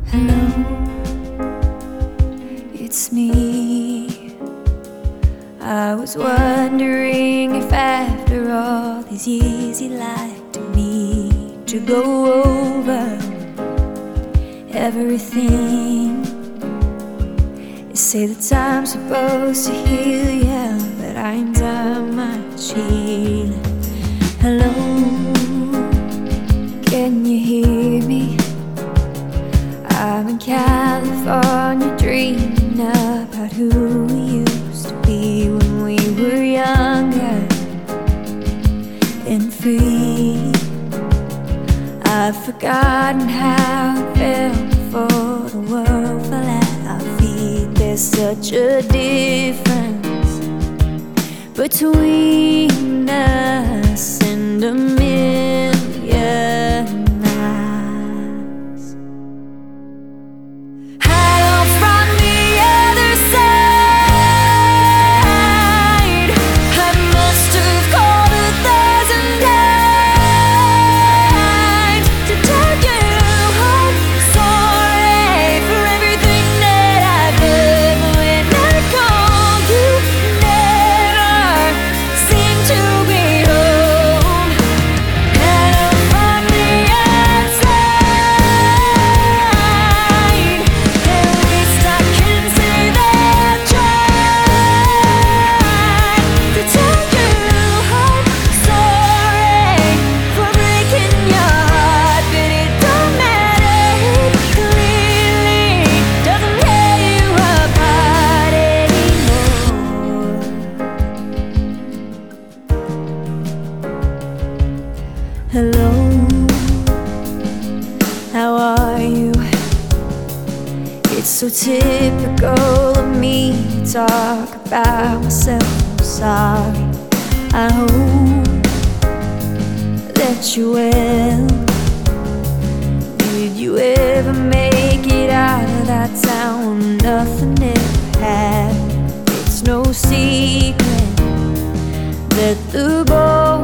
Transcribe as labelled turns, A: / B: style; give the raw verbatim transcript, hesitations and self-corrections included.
A: Hello, it's me. I was wondering if after all these years you'd like to me to go over everything. You say that time's supposed to heal you, but I ain't done much healing. Hello, can you hear me? I'm in California dreaming about who we used to be when we were younger and free. I've forgotten how it felt before the world fell at our feet. There's such a difference between us and a million miles. Hello from the other side. I must have called a thousand times to tell you I'm sorry for everything that I've done. When I call, you never seem to be home. Hello from the outside. At least I can say that I tried to tell you I'm sorry for breaking your heart, but it don't matter. It clearly doesn't tear you apart anymore. Hello, how are you? It's so typical of me to talk about myself. I'm sorry. I hope that you're well. Did you ever make it out of that town when nothing ever happened? It's no secret that the boy